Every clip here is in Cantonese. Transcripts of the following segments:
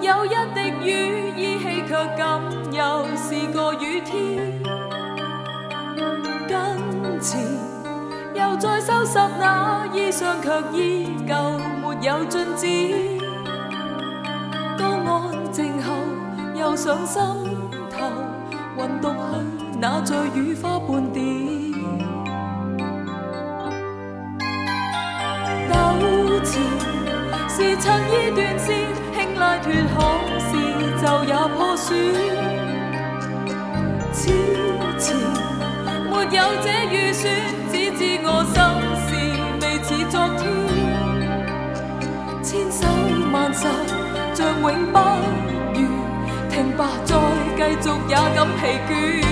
有一滴雨，依稀却感又是个雨天。跟前又再收拾那衣裳，却依旧没有进展。当安静后，又上心头，混读去那醉雨花半点。纠缠是衬衣断线，轻拉脱可是就也破损。此前没有这预算，只知我心事未似昨天。千手万手像永不完，停吧再继续也感疲倦。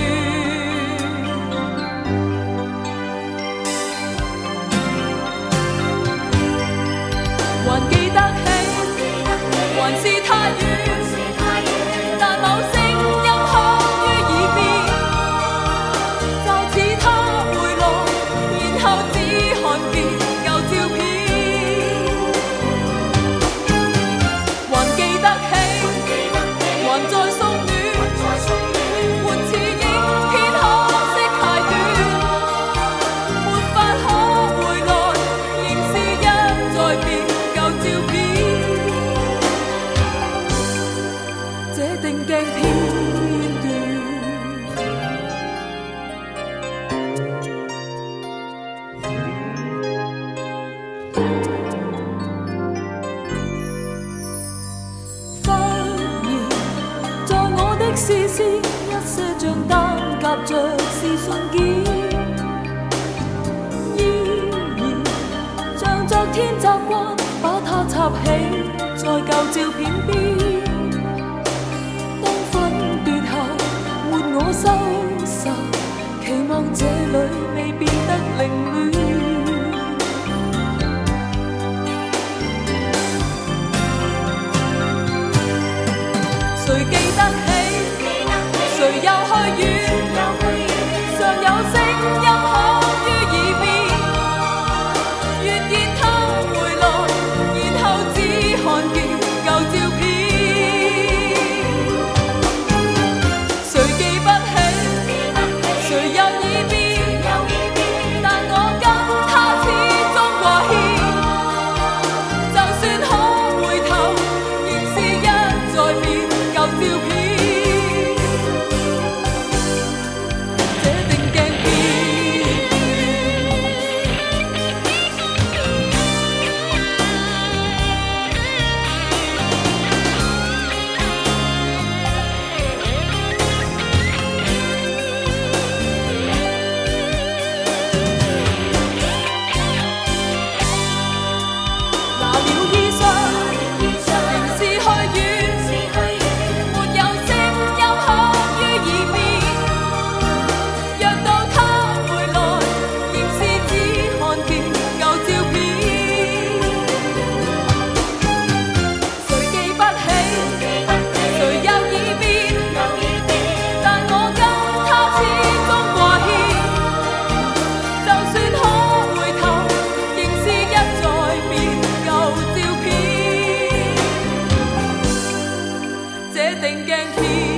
还記得起，還是太遠，但某聲音響於耳邊，就似他回來，然後只看見舊照片。還記得起，還在送暖，沒似影片可惜太短，沒法可回來，仍是一再變。照片，這定鏡片段。忽然，在我的視線，一些帳單夾着是信件，依然像昨天習慣。把它插起在舊照片邊，當分別後沒我收拾，期望這裏未變得凌亂。誰記得起，誰又去遠，尚有聲音響於耳邊，越見他回來。看見舊照片，誰記不起，誰又已變，但我跟他始終掛牽。就算可回頭，仍是一再變舊照片。這定鏡片。這定鏡片。